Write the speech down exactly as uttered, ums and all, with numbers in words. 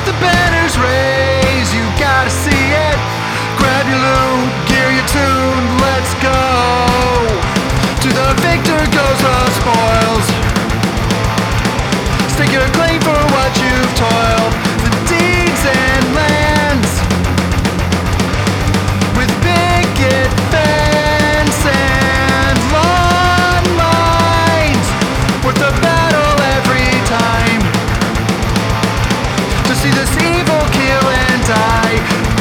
the banners raised, you gotta see it. Grab your loot, gear your tune, let's go. To the victor goes the spoils. Stake your claim for what you've toiled. The deeds and lands with picket fence and lawn lines, worth the battle every time. To see this evil kill and die.